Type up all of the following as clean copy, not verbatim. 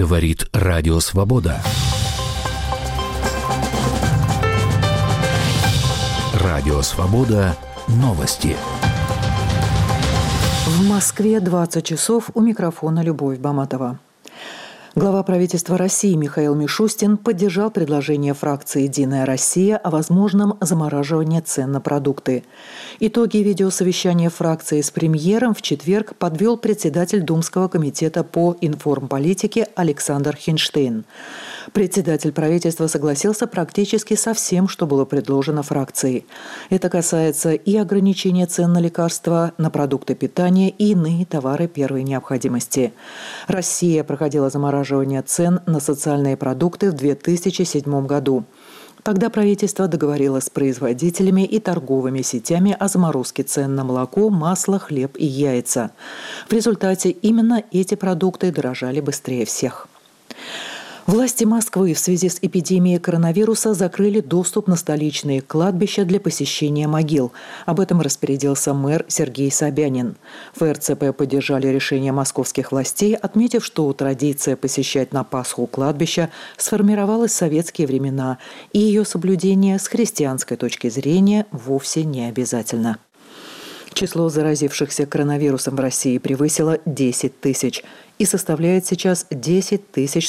Говорит Радио Свобода. Радио Свобода. Новости. В Москве 20 часов. У микрофона Любовь Баматова. Глава правительства России Михаил Мишустин поддержал предложение фракции «Единая Россия» о возможном замораживании цен на продукты. Итоги видеосовещания фракции с премьером в четверг подвел председатель Думского комитета по информполитике Александр Хинштейн. Председатель правительства согласился практически со всем, что было предложено фракцией. Это касается и ограничения цен на лекарства, на продукты питания и иные товары первой необходимости. Россия проходила замораживание цен на социальные продукты в 2007 году. Тогда правительство договорилось с производителями и торговыми сетями о заморозке цен на молоко, масло, хлеб и яйца. В результате именно эти продукты дорожали быстрее всех. Власти Москвы в связи с эпидемией коронавируса закрыли доступ на столичные кладбища для посещения могил. Об этом распорядился мэр Сергей Собянин. В РЦП поддержали решение московских властей, отметив, что традиция посещать на Пасху кладбища сформировалась в советские времена, и ее соблюдение с христианской точки зрения вовсе не обязательно. Число заразившихся коронавирусом в России превысило 10 тысяч и составляет сейчас 10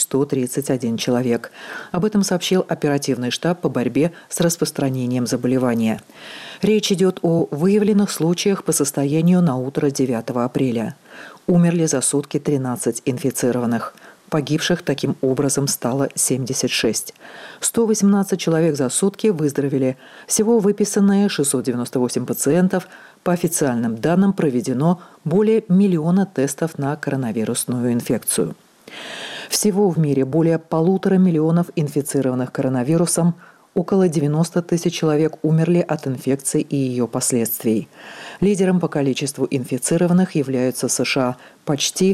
131 человек. Об этом сообщил оперативный штаб по борьбе с распространением заболевания. Речь идет о выявленных случаях по состоянию на утро 9 апреля. Умерли за сутки 13 инфицированных. Погибших таким образом стало 76. 118 человек за сутки выздоровели. Всего выписанные 698 пациентов. По официальным данным проведено более 1 миллиона тестов на коронавирусную инфекцию. Всего в мире более 1,5 миллиона инфицированных коронавирусом. Около 90 тысяч человек умерли от инфекции и ее последствий. Лидером по количеству инфицированных являются США – почти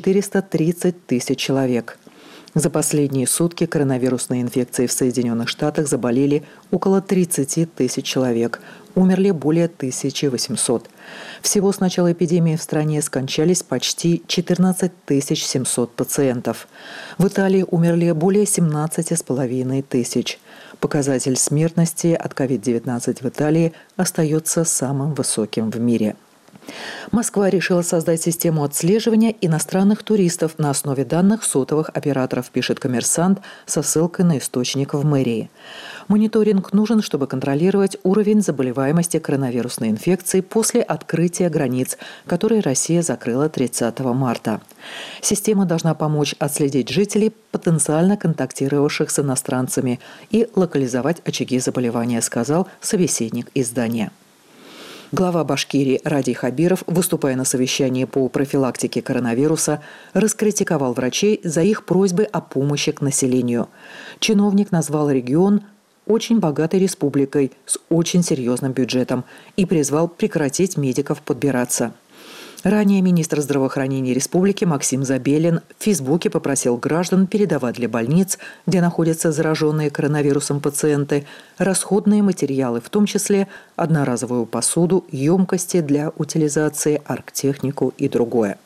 430 тысяч человек. За последние сутки коронавирусной инфекцией в Соединенных Штатах заболели около 30 тысяч человек. Умерли более 1800. Всего с начала эпидемии в стране скончались почти 14 700 пациентов. В Италии умерли более 17,5 тысяч. Показатель смертности от COVID-19 в Италии остается самым высоким в мире. Москва решила создать систему отслеживания иностранных туристов на основе данных сотовых операторов, пишет «Коммерсант» со ссылкой на источник в мэрии. Мониторинг нужен, чтобы контролировать уровень заболеваемости коронавирусной инфекцией после открытия границ, которые Россия закрыла 30 марта. Система должна помочь отследить жителей, потенциально контактировавших с иностранцами, и локализовать очаги заболевания, сказал собеседник издания. Глава Башкирии Радий Хабиров, выступая на совещании по профилактике коронавируса, раскритиковал врачей за их просьбы о помощи к населению. Чиновник назвал регион очень богатой республикой с очень серьезным бюджетом и призвал прекратить медиков подбираться. Ранее министр здравоохранения республики Максим Забелин в Фейсбуке попросил граждан передавать для больниц, где находятся зараженные коронавирусом пациенты, расходные материалы, в том числе одноразовую посуду, емкости для утилизации, оргтехнику и другое.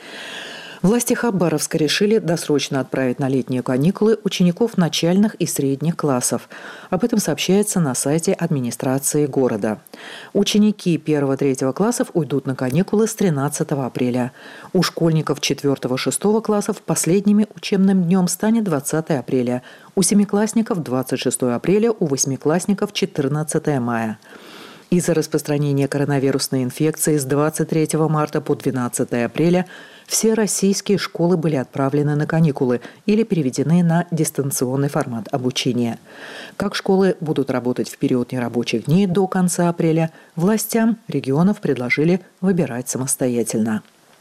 Власти Хабаровска решили досрочно отправить на летние каникулы учеников начальных и средних классов. Об этом сообщается на сайте администрации города. Ученики 1-3 классов уйдут на каникулы с 13 апреля. У школьников 4-6 классов последним учебным днем станет 20 апреля. У семиклассников 26 апреля, у восьмиклассников 14 мая. Из-за распространения коронавирусной инфекции с 23 марта по 12 апреля все российские школы были отправлены на каникулы или переведены на дистанционный формат обучения. Как школы будут работать в период нерабочих дней до конца апреля, властям регионов предложили выбирать самостоятельно.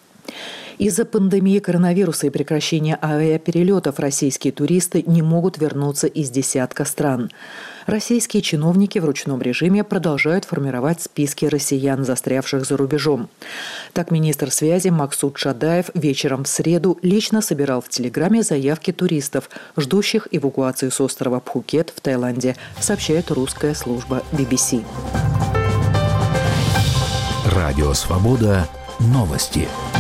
Из-за пандемии коронавируса и прекращения авиаперелетов российские туристы не могут вернуться из десятка стран. Российские чиновники в ручном режиме продолжают формировать списки россиян, застрявших за рубежом. Так, министр связи Максут Шадаев вечером в среду лично собирал в Телеграме заявки туристов, ждущих эвакуации с острова Пхукет в Таиланде, сообщает русская служба BBC. Радио «Свобода». Новости.